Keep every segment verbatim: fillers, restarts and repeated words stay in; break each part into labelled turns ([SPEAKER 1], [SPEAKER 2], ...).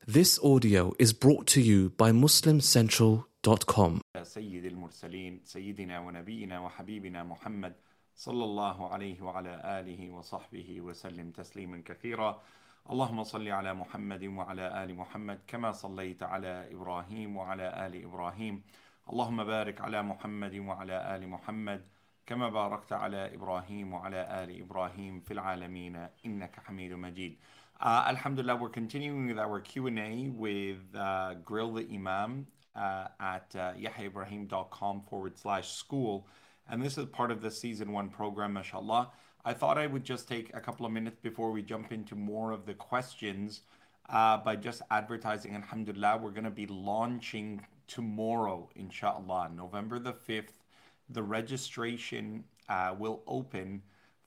[SPEAKER 1] This audio is brought to you by muslim central dot com.
[SPEAKER 2] سيد المرسلين سيدنا ونبينا وحبيبنا محمد صلى الله عليه وعلى آله وصحبه وسلم تسليما كثيرا. اللهم صل على محمد وعلى آل محمد كما صليت على إبراهيم وعلى آل إبراهيم. اللهم بارك على محمد وعلى آل محمد كما باركت على إبراهيم وعلى آل إبراهيم في العالمين إنك حميد مجيد. Uh, Alhamdulillah, we're continuing with our Q and A with uh, Grill the Imam uh, at uh, yahya forward slash school. And this is part of the season one program, mashallah. I thought I would just take a couple of minutes before we jump into more of the questions uh, by just advertising. Alhamdulillah, we're going to be launching tomorrow, inshallah, November the fifth. The registration uh, will open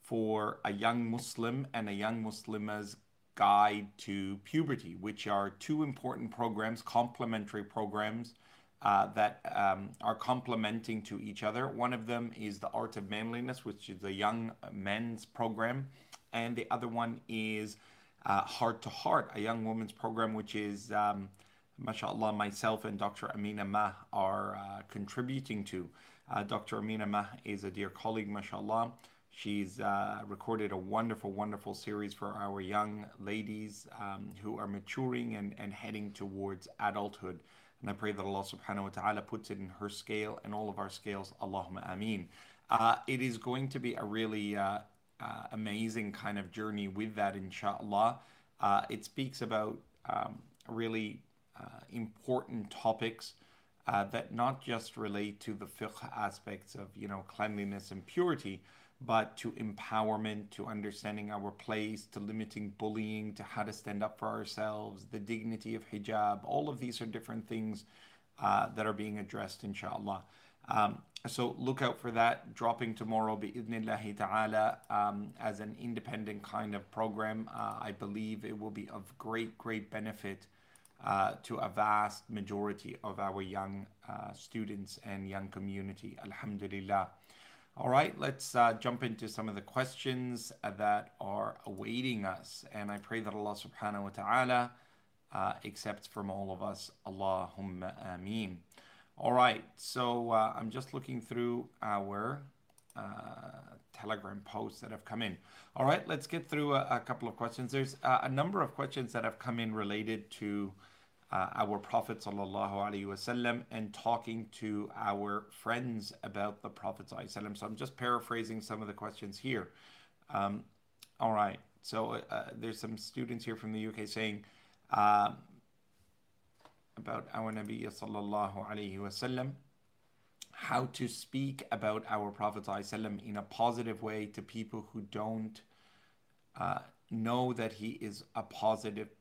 [SPEAKER 2] for a young Muslim and a young Muslima's Guide to Puberty, which are two important programs, complementary programs uh, that um, are complementing to each other. One of them is the Art of Manliness, which is a young men's program, and the other one is uh, Heart to Heart, a young woman's program, which is, um, mashallah, myself and Doctor Amina Mah are uh, contributing to. Uh, Doctor Amina Mah is a dear colleague, mashallah. She's uh, recorded a wonderful, wonderful series for our young ladies um, who are maturing and, and heading towards adulthood. And I pray that Allah subhanahu wa ta'ala puts it in her scale and all of our scales. Allahumma ameen. Uh, it is going to be a really uh, uh, amazing kind of journey with that, inshallah. Uh, it speaks about um, really uh, important topics uh, that not just relate to the fiqh aspects of, you know, cleanliness and purity, but to empowerment, to understanding our place, to limiting bullying, to how to stand up for ourselves, the dignity of hijab. All of these are different things uh, that are being addressed, inshallah. Um, so look out for that, dropping tomorrow, bi'idhnillahi ta'ala, um, as an independent kind of program. Uh, I believe it will be of great, great benefit uh, to a vast majority of our young uh, students and young community. Alhamdulillah. All right, let's uh, jump into some of the questions that are awaiting us. And I pray that Allah subhanahu wa ta'ala uh, accepts from all of us. Allahumma ameen. All right, so uh, I'm just looking through our uh, Telegram posts that have come in. All right, let's get through a, a couple of questions. There's uh, a number of questions that have come in related to Uh, our Prophet sallallahu alaihi wasallam and talking to our friends about the Prophet sallallahu alaihi wasallam. So I'm just paraphrasing some of the questions here. Um, all right. So uh, there's some students here from the U K saying uh, about our Nabi sallallahu alaihi wasallam, how to speak about our Prophet sallallahu alaihi wasallam in a positive way to people who don't uh, know that he is a positive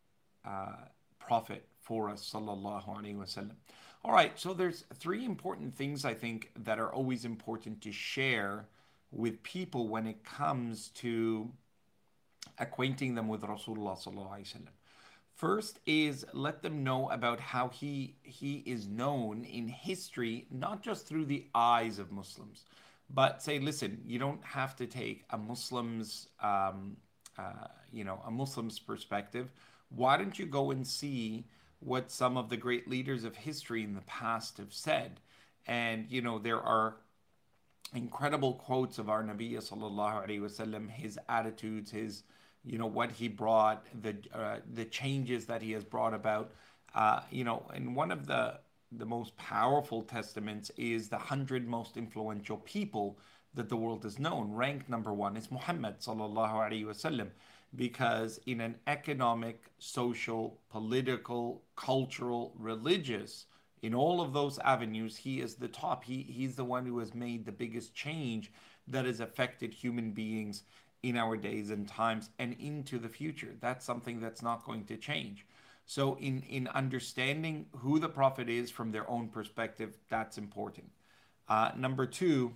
[SPEAKER 2] uh, prophet for us, sallallahu alaihi wasallam. All right, so there's three important things I think that are always important to share with people when it comes to acquainting them with Rasulullah sallallahu alaihi wasallam. First is let them know about how he he is known in history, not just through the eyes of Muslims, but say, listen, you don't have to take a Muslim's um, uh, you know a Muslim's perspective. Why don't you go and see what some of the great leaders of history in the past have said? And, you know, there are incredible quotes of our Nabi sallallahu alaihi wasallam, his attitudes, his, you know, what he brought, the uh, the changes that he has brought about. Uh, you know, and one of the the most powerful testaments is the hundred most influential people that the world has known. Ranked number one is Muhammad sallallahu alaihi wasallam. Because in an economic, social, political, cultural, religious, in all of those avenues, he is the top. He, he's the one who has made the biggest change that has affected human beings in our days and times and into the future. That's something that's not going to change. So in, in understanding who the Prophet is from their own perspective, that's important. Uh, number two,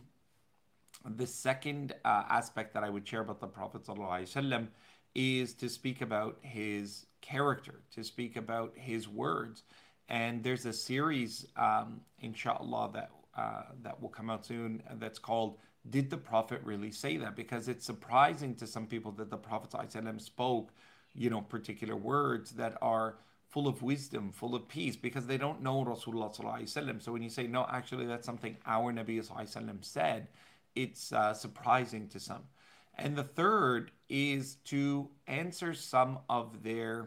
[SPEAKER 2] the second uh, aspect that I would share about the Prophet ﷺ is to speak about his character, to speak about his words. And there's a series, um, inshallah, that uh, that will come out soon that's called Did the Prophet Really Say That? Because it's surprising to some people that the Prophet ﷺ spoke, you know, particular words that are full of wisdom, full of peace, because they don't know Rasulullah sallallahu alaihi wasallam. So when you say, no, actually that's something our Nabi sallallahu alaihi wasallam said, it's uh, surprising to some. And the third is to answer some of their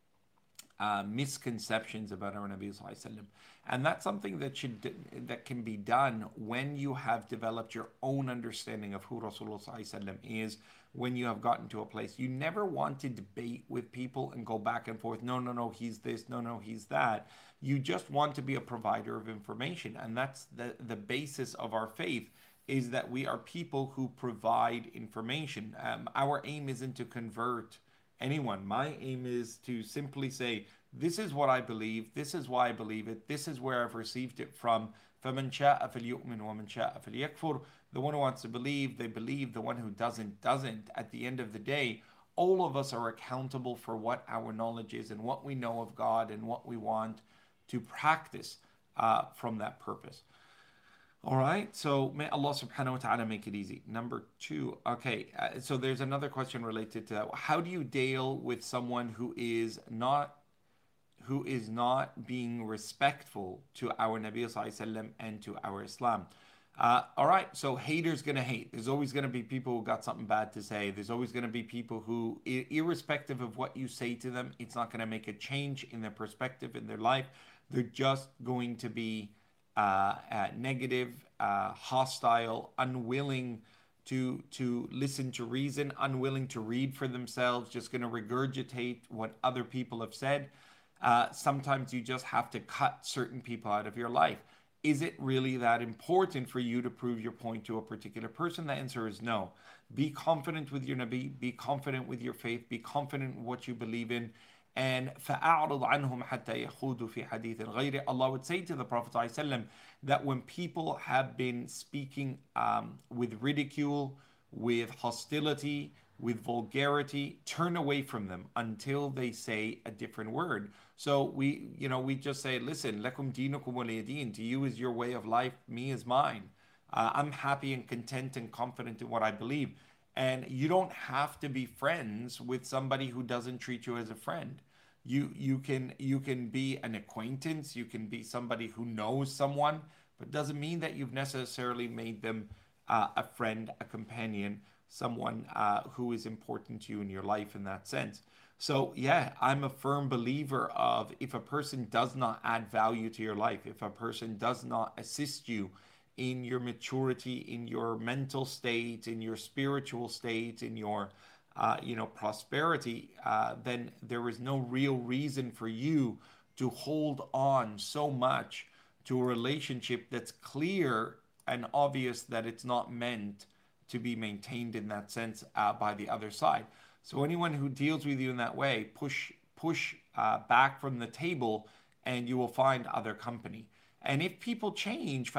[SPEAKER 2] uh, misconceptions about our Nabi sallallahu alaihi wasallam. And that's something that should that can be done when you have developed your own understanding of who Rasulullah sallallahu alaihi wasallam is, when you have gotten to a place. You never want to debate with people and go back and forth. No, no, no, he's this. No, no, he's that. You just want to be a provider of information. And that's the, the basis of our faith, is that we are people who provide information. Um, our aim isn't to convert anyone. My aim is to simply say, this is what I believe, this is why I believe it, this is where I've received it from. فَمَنْ شَاءَ فَلْيُؤْمِنْ وَمَنْ شَاءَ فَلْيَكْفُرْ. The one who wants to believe, they believe. The one who doesn't, doesn't. At the end of the day, all of us are accountable for what our knowledge is and what we know of God and what we want to practice uh, from that purpose. All right, so may Allah subhanahu wa ta'ala make it easy. Number two, okay, uh, so there's another question related to that. How do you deal with someone who is not who is not being respectful to our Nabi sallallahu alaihi wasallam and to our Islam? Uh, all right, so haters gonna hate. There's always gonna be people who got something bad to say. There's always gonna be people who, irrespective of what you say to them, it's not gonna make a change in their perspective, in their life. They're just going to be uh, uh, negative, uh, hostile, unwilling to to listen to reason, unwilling to read for themselves, just gonna regurgitate what other people have said. Uh, sometimes you just have to cut certain people out of your life. Is it really that important for you to prove your point to a particular person? The answer is no. Be confident with your Nabi, be confident with your faith, be confident in what you believe in. And فَأَعْرِضْ عَنْهُمْ حَتَّى يَخُوضُوا فِي حَدِيثٍ غَيْرِ. Allah would say to the Prophet ﷺ that when people have been speaking um, with ridicule, with hostility, with vulgarity, turn away from them until they say a different word. So we, you know, we just say, listen, lakum dinukum waliya din. To you is your way of life, me is mine. Uh, I'm happy and content and confident in what I believe. And you don't have to be friends with somebody who doesn't treat you as a friend. You you can you can be an acquaintance, you can be somebody who knows someone, but doesn't mean that you've necessarily made them uh, a friend, a companion, someone uh, who is important to you in your life in that sense. So yeah, I'm a firm believer of, if a person does not add value to your life, if a person does not assist you in your maturity, in your mental state, in your spiritual state, in your uh, you know prosperity, uh, then there is no real reason for you to hold on so much to a relationship that's clear and obvious that it's not meant to be maintained in that sense uh, by the other side. So anyone who deals with you in that way, push push uh, back from the table, and you will find other company. And if people change,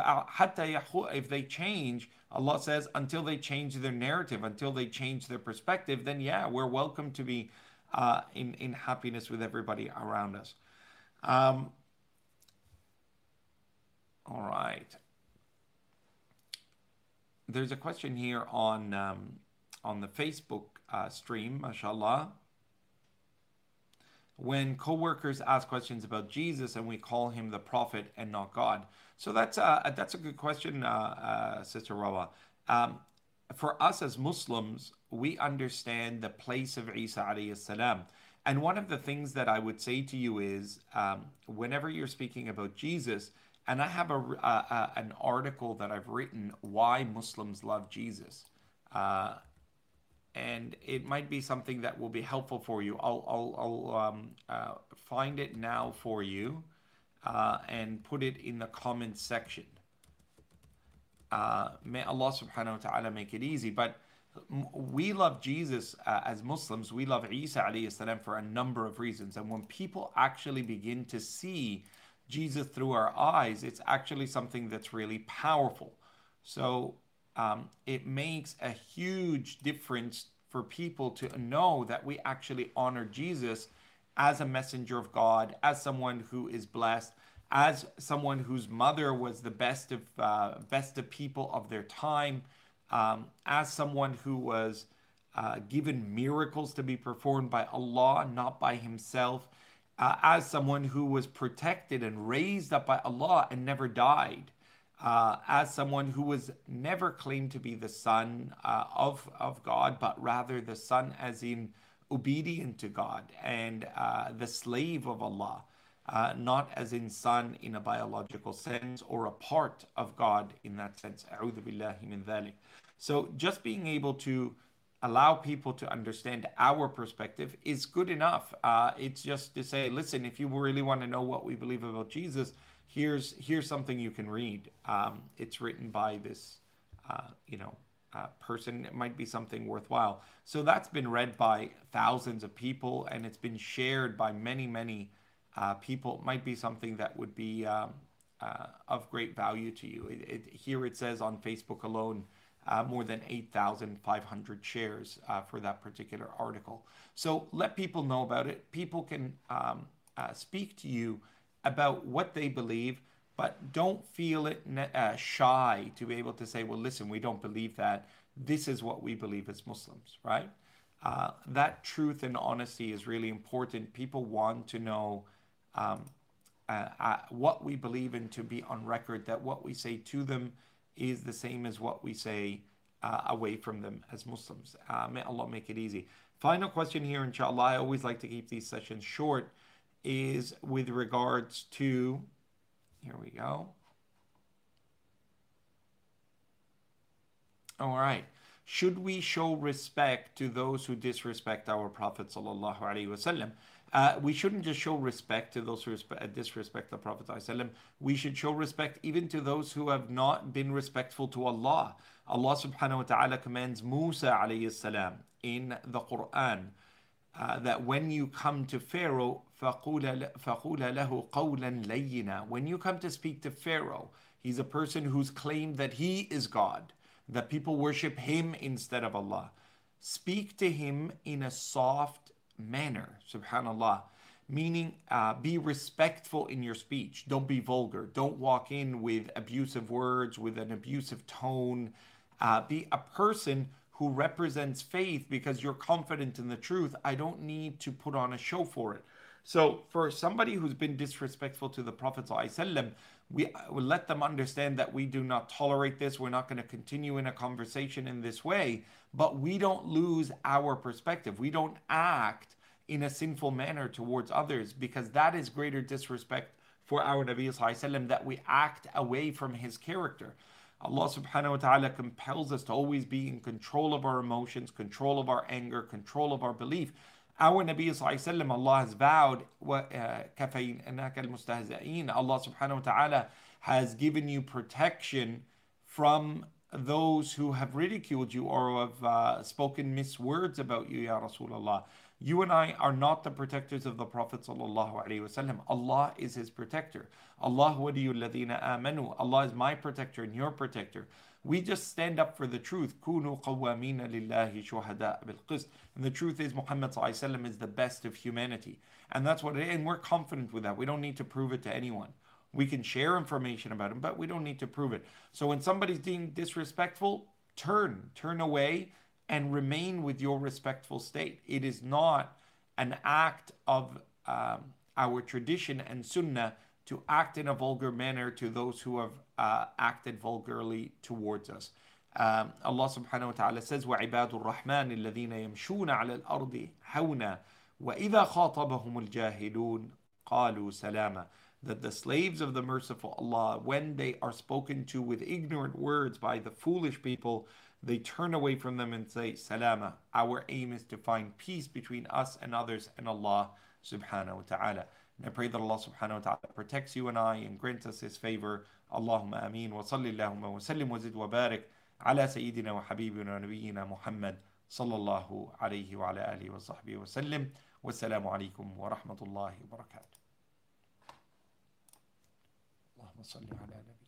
[SPEAKER 2] if they change, Allah says, until they change their narrative, until they change their perspective, then yeah, we're welcome to be uh, in, in happiness with everybody around us. Um, all right. There's a question here on um, on the Facebook uh, stream, mashallah. When co-workers ask questions about Jesus and we call him the prophet and not God. So that's a, that's a good question, uh, uh, Sister Rawa. Um, for us as Muslims, we understand the place of Isa alayhi salam. And one of the things that I would say to you is, um, whenever you're speaking about Jesus, and I have a, a, a an article that I've written, Why Muslims Love Jesus. Uh, and it might be something that will be helpful for you. I'll, I'll, I'll um, uh, find it now for you uh, and put it in the comments section. Uh, may Allah subhanahu wa ta'ala make it easy. But we love Jesus uh, as Muslims. We love Isa alayhi salam for a number of reasons. And when people actually begin to see Jesus through our eyes, it's actually something that's really powerful. So um, it makes a huge difference for people to know that we actually honor Jesus as a messenger of God, as someone who is blessed, as someone whose mother was the best of uh, best of people of their time, um, as someone who was uh, given miracles to be performed by Allah, not by himself, uh, as someone who was protected and raised up by Allah and never died, uh, as someone who was never claimed to be the son uh, of, of God, but rather the son as in obedient to God and uh, the slave of Allah, uh, not as in son in a biological sense or a part of God in that sense. A'udhu billahi min dhalik. So just being able to allow people to understand our perspective is good enough. Uh, it's just to say, listen, if you really want to know what we believe about Jesus, here's here's something you can read. Um, it's written by this, uh, you know, uh, person. It might be something worthwhile. So that's been read by thousands of people, and it's been shared by many, many uh, people. It might be something that would be um, uh, of great value to you. It, it, here it says on Facebook alone, Uh, more than eight thousand five hundred shares uh, for that particular article. So let people know about it. People can um, uh, speak to you about what they believe, but don't feel it uh, shy to be able to say, well, listen, we don't believe that. This is what we believe as Muslims, right? Uh, that truth and honesty is really important. People want to know um, uh, uh, what we believe in, to be on record that what we say to them is the same as what we say uh, away from them as Muslims. Uh, may Allah make it easy. Final question here, inshallah. I always like to keep these sessions short, is with regards to, here we go. All right. Should we show respect to those who disrespect our Prophet sallallahu alaihi wasallam? Uh, we shouldn't just show respect to those who respect, disrespect the Prophet ﷺ. We should show respect even to those who have not been respectful to Allah. Allah subhanahu wa ta'ala commands Musa alayhi salam in the Quran uh, that when you come to Pharaoh, فَقُولَ لَهُ قَوْلًا لَيِّنًا. When you come to speak to Pharaoh, he's a person who's claimed that he is God, that people worship him instead of Allah. Speak to him in a soft manner, subhanallah, meaning uh, be respectful in your speech. Don't be vulgar. Don't walk in with abusive words, with an abusive tone. Uh, be a person who represents faith because you're confident in the truth. I don't need to put on a show for it. So for somebody who's been disrespectful to the Prophet ﷺ, we will let them understand that we do not tolerate this. We're not going to continue in a conversation in this way, but we don't lose our perspective. We don't act in a sinful manner towards others, because that is greater disrespect for our Nabi Sallallahu Alaihi Wasallam, that we act away from his character. Allah subhanahu wa ta'ala compels us to always be in control of our emotions, control of our anger, control of our belief. Our Nabi Sallallahu Alaihi Wasallam, Allah has vowed, كَفَيْنَاكَ الْمُسْتَهْزَئِينَ. Allah subhanahu wa ta'ala has given you protection from those who have ridiculed you or have uh, spoken miswords about you, Ya Rasulullah. You and I are not the protectors of the Prophet sallallahu alaihi wasallam. Allah is his protector. Allah waliyul ladina amanu. Allah is my protector and your protector. We just stand up for the truth. Kunu qawwamina lillahi shuhada bil qist. And the truth is, Muhammad sallallahu alaihi wasallam is the best of humanity, and that's what it is. And we're confident with that. We don't need to prove it to anyone. We can share information about him, but we don't need to prove it. So when somebody's being disrespectful, turn, turn away, and remain with your respectful state. It is not an act of um, our tradition and sunnah to act in a vulgar manner to those who have uh, acted vulgarly towards us. Um, Allah subhanahu wa ta'ala says, وَعِبَادُ الرَّحْمَنِ الَّذِينَ يَمْشُونَ عَلَى الْأَرْضِ حَوْنًا وَإِذَا خَاطَبَهُمُ الْجَاهِلُونَ قَالُوا سَلَامًا. That the slaves of the merciful Allah, when they are spoken to with ignorant words by the foolish people, they turn away from them and say, Salama. Our aim is to find peace between us and others and Allah subhanahu wa ta'ala. And I pray that Allah subhanahu wa ta'ala protects you and I and grants us his favor. Allahumma ameen. Wa salli Allahumma wa sallim wa zid wa barik ala sayyidina wa habibina wa nabiyyina Muhammad sallallahu alayhi wa ala alihi wa sahbihi wa sallim. Wassalamu alaikum wa rahmatullahi wa barakatuh. اللهم صل على نبينا